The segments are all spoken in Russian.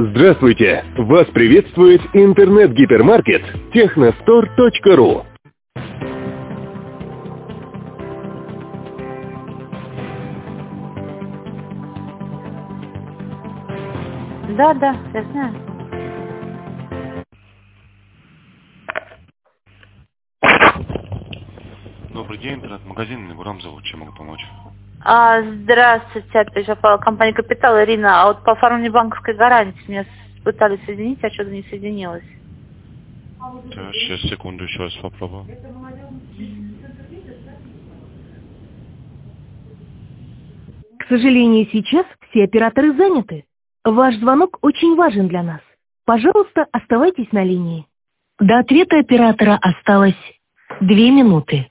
Здравствуйте! Вас приветствует интернет-гипермаркет Техностор.ру. Да, я знаю. Добрый день, интернет-магазин Мигурам зовут. Чем могу помочь? Здравствуйте, опять же, по компании «Капитал», Ирина. А вот по оформлению банковской гарантии меня пытались соединить, а что-то не соединилось. Так, сейчас, секунду, еще раз попробую. К сожалению, сейчас все операторы заняты. Ваш звонок очень важен для нас. Пожалуйста, оставайтесь на линии. До ответа оператора осталось 2 минуты.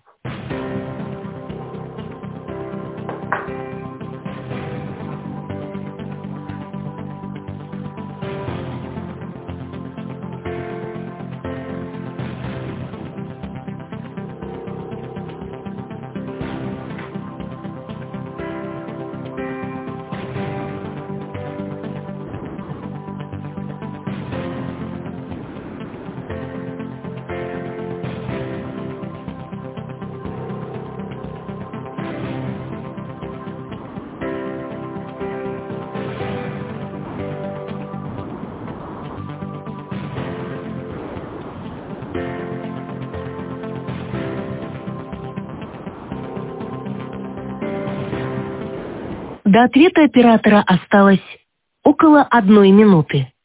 До ответа оператора осталось около 1 минуты.